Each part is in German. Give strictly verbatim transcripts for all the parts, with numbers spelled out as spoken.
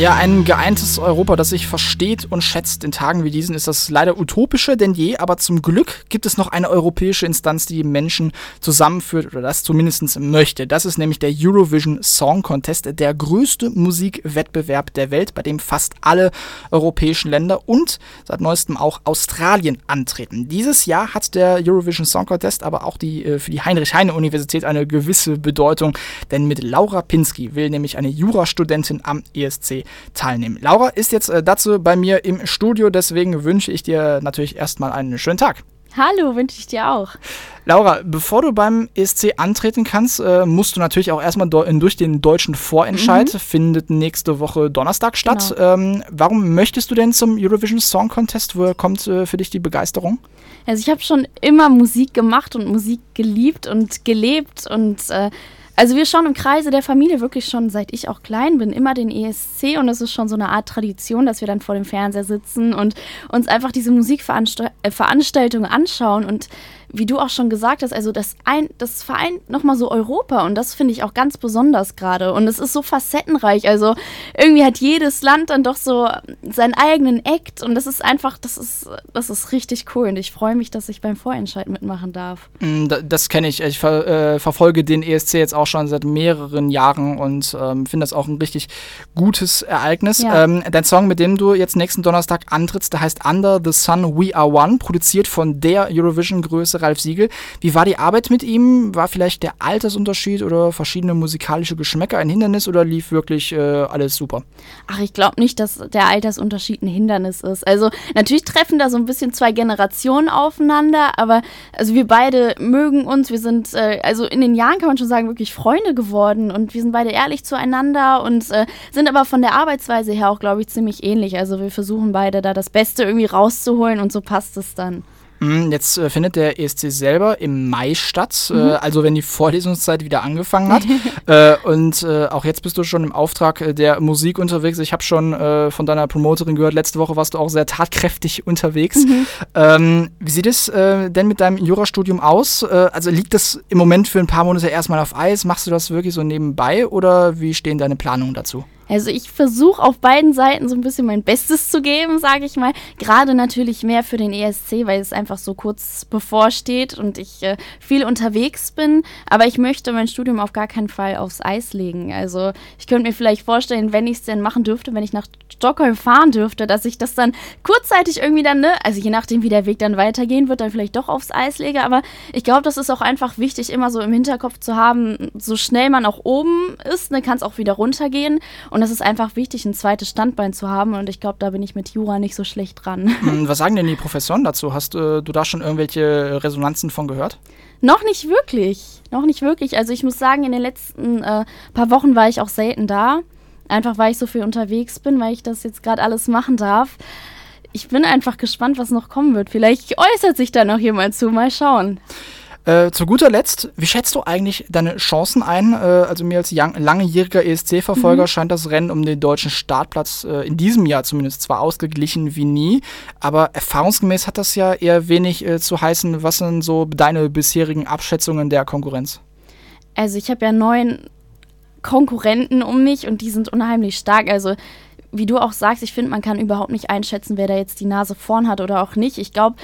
Ja, ein geeintes Europa, das sich versteht und schätzt. In Tagen wie diesen ist das leider utopischer denn je, aber zum Glück gibt es noch eine europäische Instanz, die Menschen zusammenführt oder das zumindest möchte. Das ist nämlich der Eurovision Song Contest, der größte Musikwettbewerb der Welt, bei dem fast alle europäischen Länder und seit neuestem auch Australien antreten. Dieses Jahr hat der Eurovision Song Contest aber auch die, für die Heinrich-Heine-Universität eine gewisse Bedeutung, denn mit Laura Pinsky will nämlich eine Jurastudentin am E S C teilnehmen. Laura ist jetzt äh, dazu bei mir im Studio, deswegen wünsche ich dir natürlich erstmal einen schönen Tag. Hallo, wünsche ich dir auch. Laura, bevor du beim E S C antreten kannst, äh, musst du natürlich auch erstmal do- durch den deutschen Vorentscheid, mhm. findet nächste Woche Donnerstag statt. Genau. Ähm, warum möchtest du denn zum Eurovision Song Contest? Woher kommt äh, für dich die Begeisterung? Also ich habe schon immer Musik gemacht und Musik geliebt und gelebt und äh, Also wir schauen im Kreise der Familie wirklich schon, seit ich auch klein bin, immer den E S C und es ist schon so eine Art Tradition, dass wir dann vor dem Fernseher sitzen und uns einfach diese Musikveranstaltungen anschauen und wie du auch schon gesagt hast, also das, ein, das vereint nochmal so Europa und das finde ich auch ganz besonders gerade und es ist so facettenreich, also irgendwie hat jedes Land dann doch so seinen eigenen Act und das ist einfach, das ist, das ist richtig cool und ich freue mich, dass ich beim Vorentscheid mitmachen darf. Das kenne ich, ich ver, äh, verfolge den E S C jetzt auch schon seit mehreren Jahren und ähm, finde das auch ein richtig gutes Ereignis. Ja. Ähm, dein Song, mit dem du jetzt nächsten Donnerstag antrittst, der heißt Under the Sun We Are One, produziert von der Eurovision-Größe Ralf Siegel. Wie war die Arbeit mit ihm? War vielleicht der Altersunterschied oder verschiedene musikalische Geschmäcker ein Hindernis oder lief wirklich äh, alles super? Ach, ich glaube nicht, dass der Altersunterschied ein Hindernis ist. Also natürlich treffen da so ein bisschen zwei Generationen aufeinander, aber also wir beide mögen uns, wir sind, äh, also in den Jahren kann man schon sagen, wirklich Freunde geworden und wir sind beide ehrlich zueinander und äh, sind aber von der Arbeitsweise her auch, glaube ich, ziemlich ähnlich. Also wir versuchen beide da das Beste irgendwie rauszuholen und so passt es dann. Jetzt äh, findet der E S C selber im Mai statt, Mhm. äh, also wenn die Vorlesungszeit wieder angefangen hat. äh, und äh, auch jetzt bist du schon im Auftrag äh, der Musik unterwegs. Ich habe schon äh, von deiner Promoterin gehört, letzte Woche warst du auch sehr tatkräftig unterwegs. Mhm. Ähm, wie sieht es äh, denn mit deinem Jurastudium aus? Äh, also liegt das im Moment für ein paar Monate erstmal auf Eis? Machst du das wirklich so nebenbei oder wie stehen deine Planungen dazu? Also ich versuche auf beiden Seiten so ein bisschen mein Bestes zu geben, sage ich mal. Gerade natürlich mehr für den E S C, weil es einfach so kurz bevorsteht und ich äh, viel unterwegs bin. Aber ich möchte mein Studium auf gar keinen Fall aufs Eis legen. Also ich könnte mir vielleicht vorstellen, wenn ich es denn machen dürfte, wenn ich nach Stockholm fahren dürfte, dass ich das dann kurzzeitig irgendwie dann, ne, also je nachdem, wie der Weg dann weitergehen wird, dann vielleicht doch aufs Eis lege. Aber ich glaube, das ist auch einfach wichtig, immer so im Hinterkopf zu haben, so schnell man auch oben ist, ne, kann es auch wieder runtergehen. Und Und es ist einfach wichtig, ein zweites Standbein zu haben. Und ich glaube, da bin ich mit Jura nicht so schlecht dran. Was sagen denn die Professoren dazu? Hast äh, du da schon irgendwelche Resonanzen von gehört? Noch nicht wirklich. Noch nicht wirklich. Also ich muss sagen, in den letzten äh, paar Wochen war ich auch selten da. Einfach, weil ich so viel unterwegs bin, weil ich das jetzt gerade alles machen darf. Ich bin einfach gespannt, was noch kommen wird. Vielleicht äußert sich da noch jemand zu. Mal schauen. Äh, zu guter Letzt, wie schätzt du eigentlich deine Chancen ein? Äh, also mir als young, langjähriger E S C-Verfolger mhm. scheint das Rennen um den deutschen Startplatz äh, in diesem Jahr zumindest zwar ausgeglichen wie nie, aber erfahrungsgemäß hat das ja eher wenig äh, zu heißen. Was sind so deine bisherigen Abschätzungen der Konkurrenz? Also ich habe ja neun Konkurrenten um mich und die sind unheimlich stark. Also wie du auch sagst, ich finde, man kann überhaupt nicht einschätzen, wer da jetzt die Nase vorn hat oder auch nicht. Ich glaube,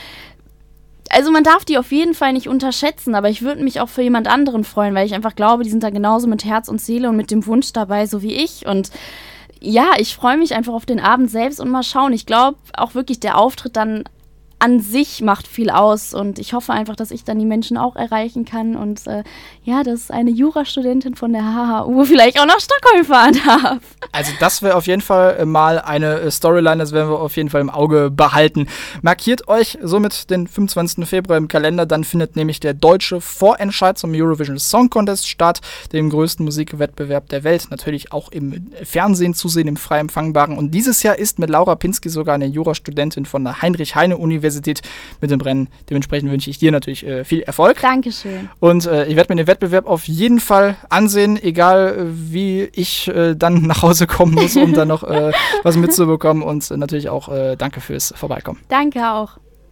also man darf die auf jeden Fall nicht unterschätzen, aber ich würde mich auch für jemand anderen freuen, weil ich einfach glaube, die sind da genauso mit Herz und Seele und mit dem Wunsch dabei, so wie ich. Und ja, ich freue mich einfach auf den Abend selbst und mal schauen. Ich glaube auch wirklich, der Auftritt dann an sich macht viel aus und ich hoffe einfach, dass ich dann die Menschen auch erreichen kann und äh, ja, dass eine Jurastudentin von der H H U vielleicht auch nach Stockholm fahren darf. Also das wäre auf jeden Fall mal eine Storyline, das werden wir auf jeden Fall im Auge behalten. Markiert euch somit den fünfundzwanzigsten Februar im Kalender, dann findet nämlich der deutsche Vorentscheid zum Eurovision Song Contest statt, dem größten Musikwettbewerb der Welt, natürlich auch im Fernsehen zu sehen, im frei empfangbaren. Und dieses Jahr ist mit Laura Pinsky sogar eine Jurastudentin von der Heinrich-Heine-Universität mit dem Rennen. Dementsprechend wünsche ich dir natürlich äh, viel Erfolg. Dankeschön. Und äh, ich werde mir den Wettbewerb auf jeden Fall ansehen, egal äh, wie ich äh, dann nach Hause kommen muss, um dann noch äh, was mitzubekommen. Und äh, natürlich auch äh, danke fürs Vorbeikommen. Danke auch.